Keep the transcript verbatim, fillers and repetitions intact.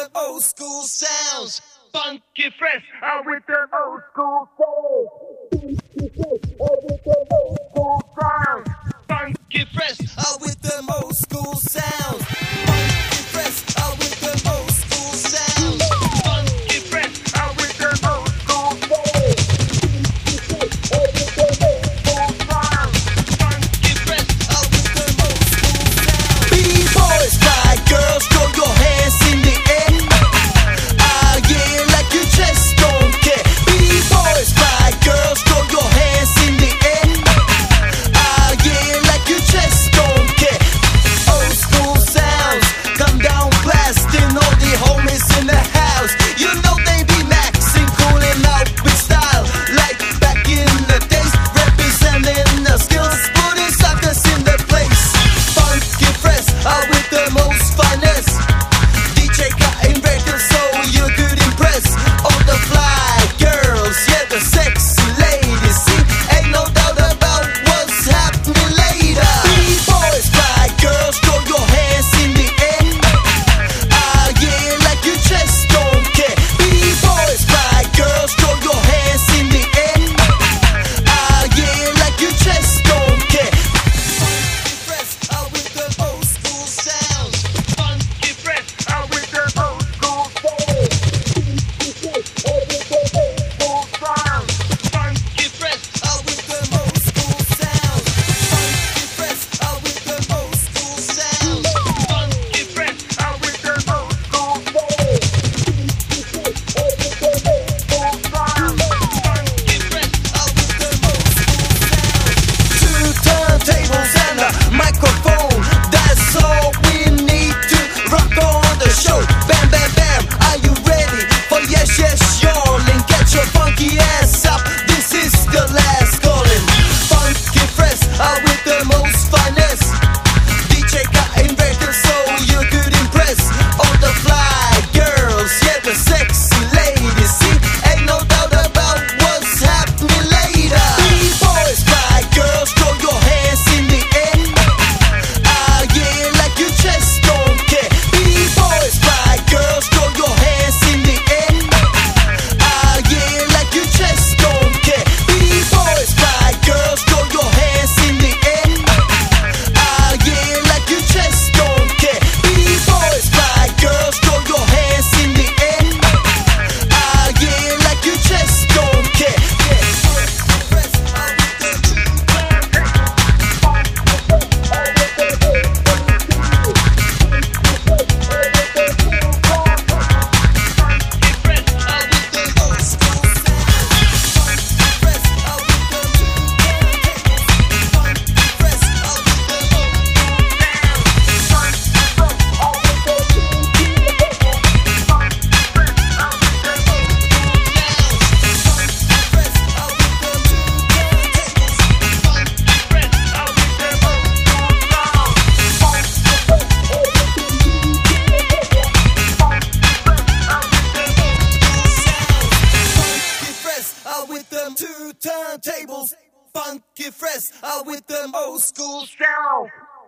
the old school sounds. Funky fresh, out with the old school sounds. Funky fresh, out with the old school sounds. Funky fresh, out with the old school sounds. Funky fresh, out with the old school sounds. Funky fresh, out with the old school sounds. B-boys, fly girls, throw your hands in the air. Ah yeah, like you just don't care. B-boys, fly girls, throw your hands in the air. Ah yeah, like you just don't care. Old school sounds, come down blasting all the homies in the house. You know they be maxing, cooling out with style, like back in the days, representing the skills, putting suckers in the place. Funky fresh, out with the most finest. D J cutting records so you could impress all the fly girls, yeah, the sexy ladies. See, ain't no doubt about what's happening later. B-boys, fly girls, throw your hands in the air. Ah yeah, like you just don't care. B-boys, fly girls, throw your hands in the air. Ah yeah, like you just don't care. Funky fresh, out with the old school sounds. Funky fresh, out with the old school sounds. Funky fresh, out with the old school sounds. Funky fresh, out with the old school sounds. Funky fresh, out with the old school sounds. Funky fresh, out with the old school sounds. Two turntables and a microphone, that's all we need to rock on the show. Bam, bam, bam, are you ready for yes, yes, y'all? And get your funky ass up, this is the last calling. Funky fresh, out with the most finest. D J cutting records so you could impress all the fly girls, yeah, the sexy ladies. See, ain't no doubt about what's happening later. B-boys, fly girls, throw your hands in the air. Ah yeah, like you just don't care. B-boys, fly girls, throw your hands in the air. Ah yeah, like you just don't care. B-boys, fly girls, throw your hands in the air. Ah yeah, like you just don't care. B-boys, fly girls, throw your hands in the air. Ah yeah, like you just don't care. Out with them two turntables, funky fresh, out with them old school sound.